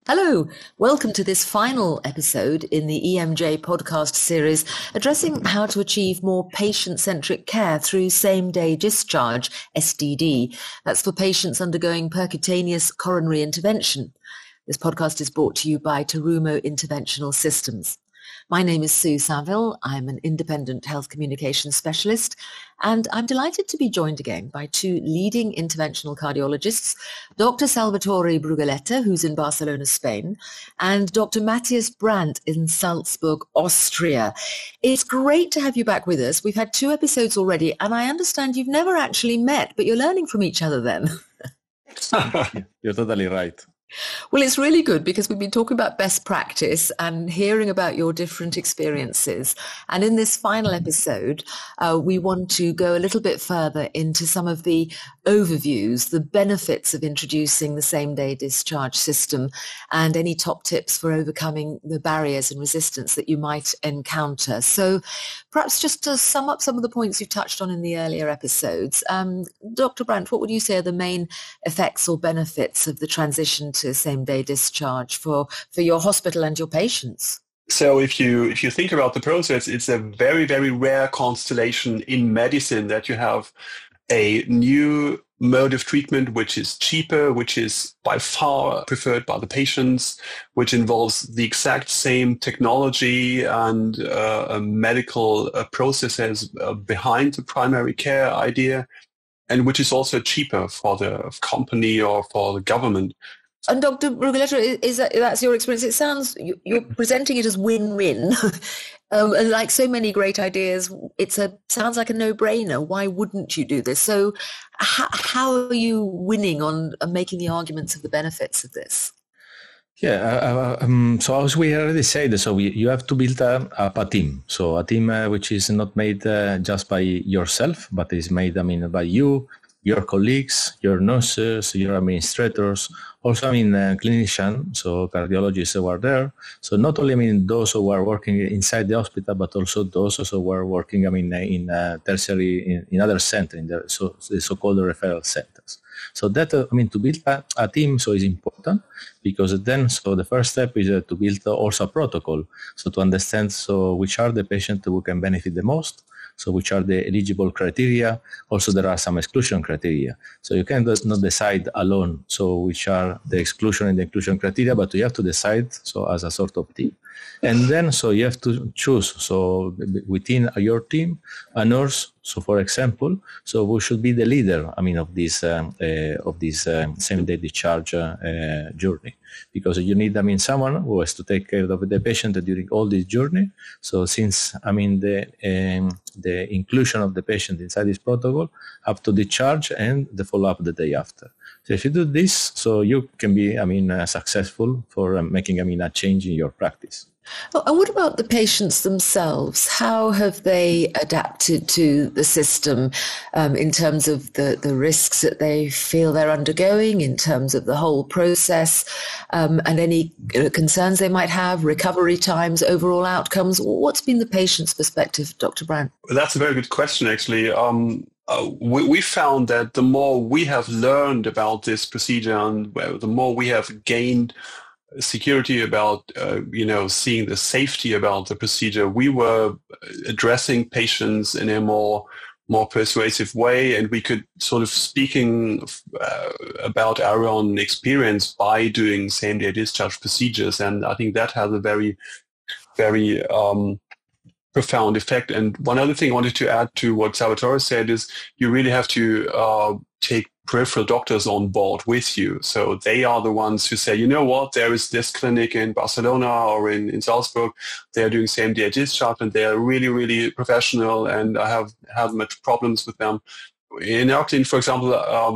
Hello, welcome to this final episode in the EMJ podcast series addressing how to achieve more patient-centric care through same-day discharge, SDD. That's for patients undergoing percutaneous coronary intervention. This podcast is brought to you by Terumo Interventional Systems. My name is Sue Saville. I'm an independent health communications specialist, and I'm delighted to be joined again by two leading interventional cardiologists, Dr. Salvatore Brugaletta, who's in Barcelona, Spain, and Dr. Matthias Brandt in Salzburg, Austria. It's great to have you back with us. We've had 2 episodes already, and I understand you've never actually met, but you're learning from each other then. You're totally right. Well, it's really good because we've been talking about best practice and hearing about your different experiences. And in this final episode, we want to go a little bit further into some of the overviews, the benefits of introducing the same-day discharge system, and any top tips for overcoming the barriers and resistance that you might encounter. So perhaps just to sum up some of the points you touched on in the earlier episodes, Dr. Brandt, what would you say are the main effects or benefits of the transition to same-day discharge for your hospital and your patients? So if you think about the process, it's a very, very rare constellation in medicine that you have a new mode of treatment which is cheaper, which is by far preferred by the patients, which involves the exact same technology and medical processes behind the primary care idea, and which is also cheaper for the company or for the government. And Dr. Brugaletta, that's your experience? It sounds, you're presenting it as win-win. And like so many great ideas, sounds like a no-brainer. Why wouldn't you do this? So how are you winning on making the arguments of the benefits of this? Yeah, so as we already said, so you have to build a team. So a team which is not made just by yourself, but is made, by you, your colleagues, your nurses, your administrators, also, clinicians, so cardiologists who are there. So not only, those who are working inside the hospital, but also those who are working, in tertiary, in other centers, in the so-called referral centers. So that, to build a team, so is important because then, so the first step is to build also a protocol. So to understand, so which are the patients who can benefit the most. So which are the eligible criteria. Also, there are some exclusion criteria. So you can not decide alone, so which are the exclusion and the inclusion criteria, but you have to decide, so as a sort of team. And then, so you have to choose, so within your team, a nurse, so for example, so who should be the leader, of this same-day discharge journey. Because you need, someone who has to take care of the patient during all this journey. So since, the inclusion of the patient inside this protocol up to discharge and the follow-up the day after. So if you do this, so you can be, successful for making, a change in your practice. Well, and what about the patients themselves? How have they adapted to the system in terms of the risks that they feel they're undergoing, in terms of the whole process, and any concerns they might have, recovery times, overall outcomes? What's been the patient's perspective, Dr. Brandt? That's a very good question, actually. We found that the more we have learned about this procedure and the more we have gained security about, seeing the safety about the procedure, we were addressing patients in a more persuasive way, and we could sort of speaking about our own experience by doing same-day discharge procedures. And I think that has a very, very profound effect. And one other thing I wanted to add to what Salvatore said is you really have to take peripheral doctors on board with you. So they are the ones who say, you know what, there is this clinic in Barcelona or in Salzburg. They are doing same-day discharge and they are really, really professional, and I have much problems with them. In our clinic, for example,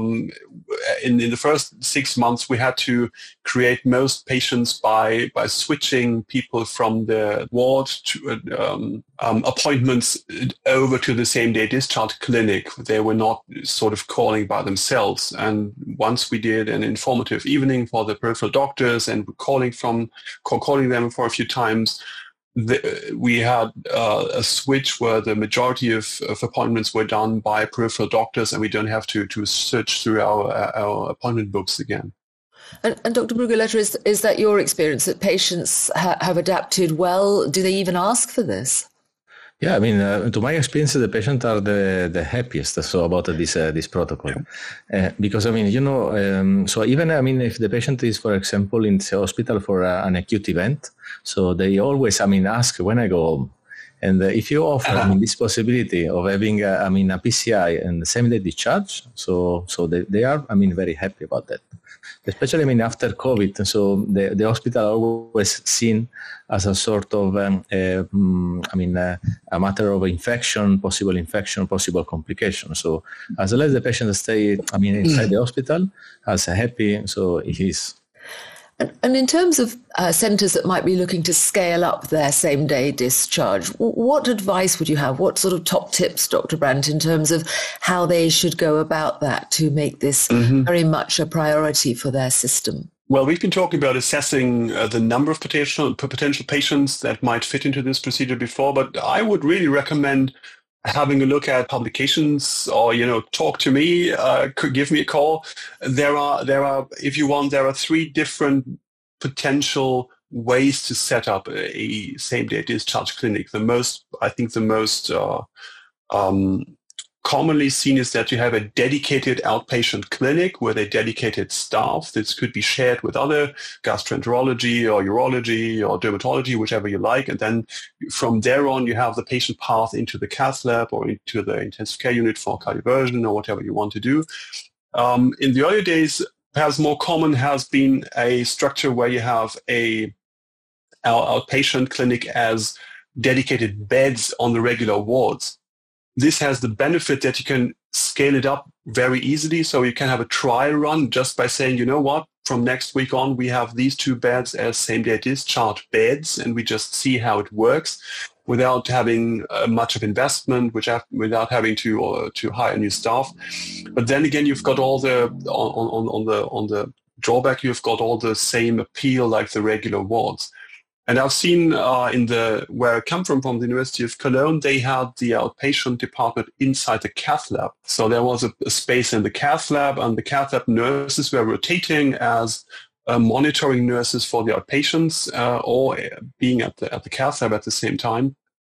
in the first 6 months, we had to create most patients by switching people from the ward to appointments over to the same-day discharge clinic. They were not sort of calling by themselves. And once we did an informative evening for the peripheral doctors and calling them for a few times, we had a switch where the majority of appointments were done by peripheral doctors, and we don't have to search through our appointment books again. And Dr. Brugeletta, is that your experience, that patients have adapted well? Do they even ask for this? Yeah, I mean, to my experience, the patients are the happiest so about this protocol, because I mean, so even I mean, if the patient is, for example, in the hospital for an acute event, so they always, I mean, ask when I go home, and if you offer this possibility of having, a PCI and same-day discharge, so they are, I mean, very happy about that. Especially, I mean, after COVID, so the hospital always seen as a sort of, a matter of infection, possible complication. So as long as the patient stay, inside the hospital, as happy, so he is. And in terms of centres that might be looking to scale up their same-day discharge, what advice would you have? What sort of top tips, Dr. Brandt, in terms of how they should go about that to make this very much a priority for their system? Well, we've been talking about assessing the number of potential patients that might fit into this procedure before, but I would really recommend having a look at publications, or talk to me, could give me a call. There are if you want, there are 3 different potential ways to set up a same-day discharge clinic. The most commonly seen is that you have a dedicated outpatient clinic with a dedicated staff. This could be shared with other gastroenterology or urology or dermatology, whichever you like. And then from there on, you have the patient path into the cath lab or into the intensive care unit for cardioversion or whatever you want to do. In the early days, perhaps more common has been a structure where you have a outpatient clinic as dedicated beds on the regular wards. This has the benefit that you can scale it up very easily. So you can have a trial run just by saying, you know what, from next week on, we have these 2 beds as same-day discharge beds, and we just see how it works without having much of investment, without having to hire new staff. But then again, you've got all the, on the drawback, you've got all the same appeal like the regular wards. And I've seen where I come from the University of Cologne, they had the outpatient department inside the cath lab. So there was a space in the cath lab, and the cath lab nurses were rotating as monitoring nurses for the outpatients or being at the cath lab at the same time.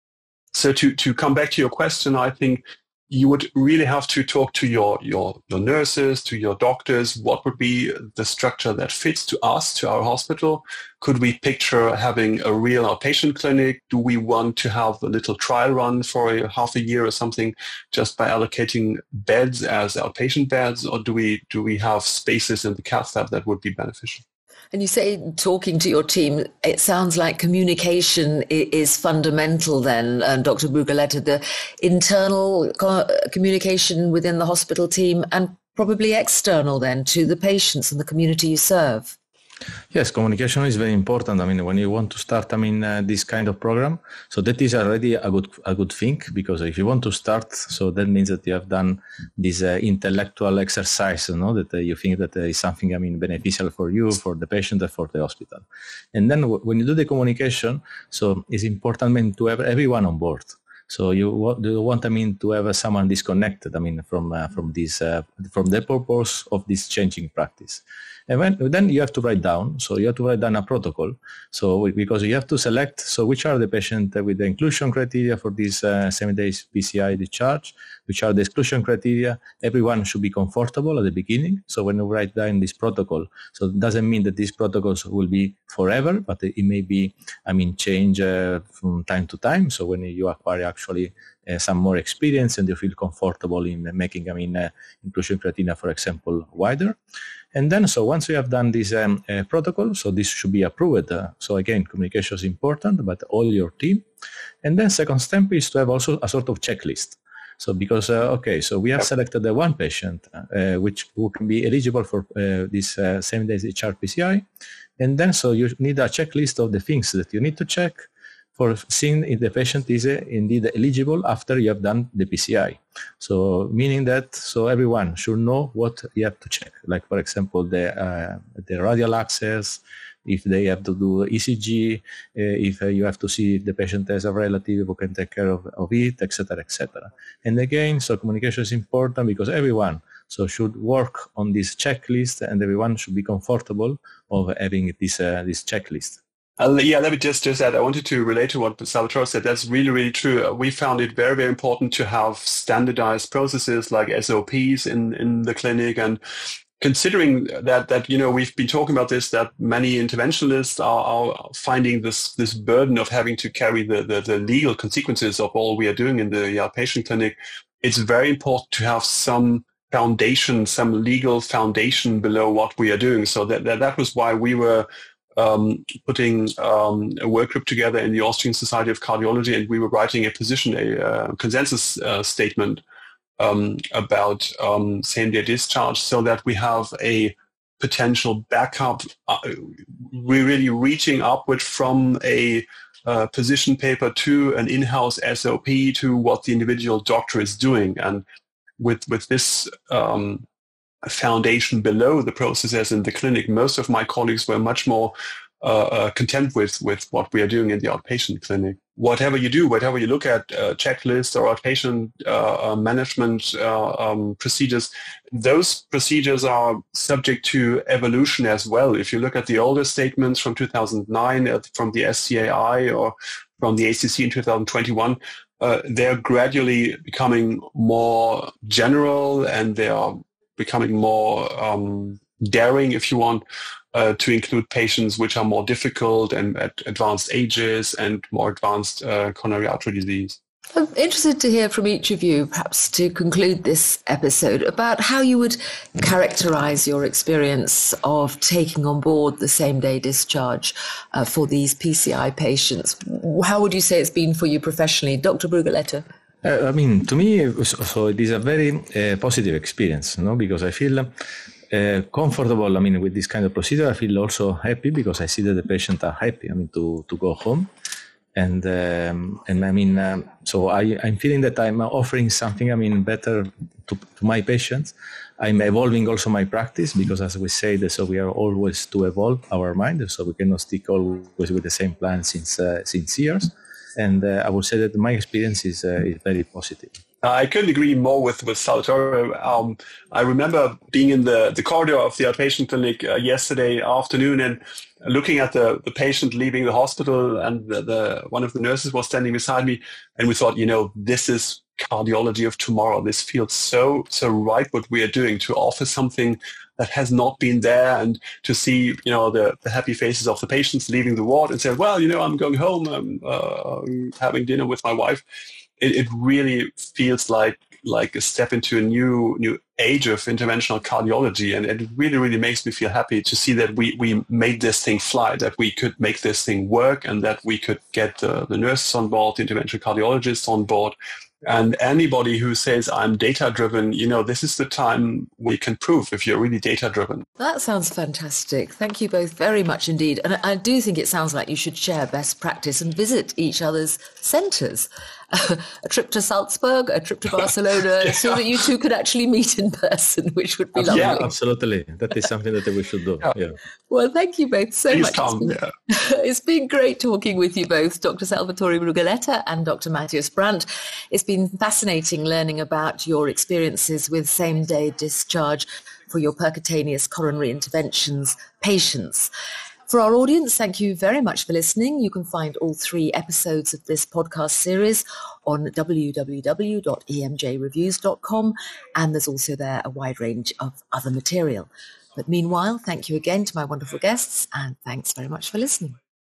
So to come back to your question, I think you would really have to talk to your nurses, to your doctors. What would be the structure that fits to us, to our hospital? Could we picture having a real outpatient clinic? Do we want to have a little trial run for half a year or something just by allocating beds as outpatient beds? Or do we have spaces in the cath lab that would be beneficial? And you say talking to your team, it sounds like communication is fundamental then, Dr. Brugeletta, the internal communication within the hospital team and probably external then to the patients and the community you serve. Yes, communication is very important. I mean, when you want to start, this kind of program, so that is already a good thing, because if you want to start, so that means that you have done this intellectual exercise, that you think that is something, beneficial for you, for the patient, and for the hospital. And then when you do the communication, so it's important to have everyone on board. So you want, to have someone disconnected, from this, from the purpose of this changing practice. And then you have to write down. So you have to write down a protocol. So because you have to select, so which are the patients with the inclusion criteria for this 7 days PCI discharge, which are the exclusion criteria. Everyone should be comfortable at the beginning. So when you write down this protocol, so it doesn't mean that these protocols will be forever, but it may be, change from time to time. So when you acquire actually some more experience and you feel comfortable in making, inclusion criteria, for example, wider. And then, so once you have done this protocol, so this should be approved. So again, communication is important, but all your team. And then second step is to have also a sort of checklist. So because, so we have selected the one patient, who can be eligible for this 7 days discharge PCI. And then, so you need a checklist of the things that you need to check for seeing if the patient is indeed eligible after you have done the PCI. So meaning that, so everyone should know what you have to check. Like, for example, the radial access, if they have to do ECG, if you have to see if the patient has a relative who can take care of it, etc., etc. And again, so communication is important because everyone So should work on this checklist, and everyone should be comfortable of having this checklist. Let me just add, I wanted to relate to what Salvatore said. That's really, really true. We found it very, very important to have standardized processes like SOPs in the clinic. And considering that we've been talking about this, that many interventionalists are finding this burden of having to carry the legal consequences of all we are doing in the outpatient clinic, it's very important to have some foundation, some legal foundation below what we are doing. So that was why we were putting a work group together in the Austrian Society of Cardiology, and we were writing a consensus statement about same-day discharge, so that we have a potential backup. We're really reaching upward from a position paper to an in-house SOP to what the individual doctor is doing, and with this foundation below the processes in the clinic, most of my colleagues were much more content with what we are doing in the outpatient clinic. Whatever you do, whatever you look at, checklists or outpatient management procedures, those procedures are subject to evolution as well. If you look at the older statements from 2009, from the SCAI or from the ACC in 2021, they're gradually becoming more general, and they are becoming more daring, if you want, to include patients which are more difficult and at advanced ages and more advanced coronary artery disease. I'm interested to hear from each of you, perhaps to conclude this episode, about how you would characterize your experience of taking on board the same-day discharge for these PCI patients. How would you say it's been for you professionally? Dr. Brugeletta? To me, it is a very positive experience, because I feel comfortable. With this kind of procedure, I feel also happy because I see that the patient are happy. To go home, and so I'm feeling that I'm offering something. Better to my patients. I'm evolving also my practice, because, as we say, so we are always to evolve our mind. So we cannot stick always with the same plan since years. And I would say that my experience is very positive. I couldn't agree more with Salvatore. I remember being in the corridor of the outpatient clinic yesterday afternoon and looking at the patient leaving the hospital, and one of the nurses was standing beside me, and we thought, this is cardiology of tomorrow. This feels so right what we are doing, to offer something that has not been there, and to see, the happy faces of the patients leaving the ward and say, well, I'm going home, I'm having dinner with my wife. It really feels like a step into a new age of interventional cardiology, and it really, really makes me feel happy to see that we made this thing fly, that we could make this thing work, and that we could get the nurses on board, the interventional cardiologists on board. And anybody who says I'm data-driven, this is the time we can prove if you're really data-driven. That sounds fantastic. Thank you both very much indeed. And I do think it sounds like you should share best practice and visit each other's centres. A trip to Salzburg, a trip to Barcelona, so that you two could actually meet in person, which would be lovely. Yeah, absolutely. That is something that we should do. Yeah. Well, thank you both so much. Yeah. It's been great talking with you both, Dr. Salvatore Brugeletta and Dr. Matthias Brandt. It's been fascinating learning about your experiences with same-day discharge for your percutaneous coronary interventions patients. For our audience, thank you very much for listening. You can find all 3 episodes of this podcast series on www.emjreviews.com, and there's also there a wide range of other material. But meanwhile, thank you again to my wonderful guests, and thanks very much for listening.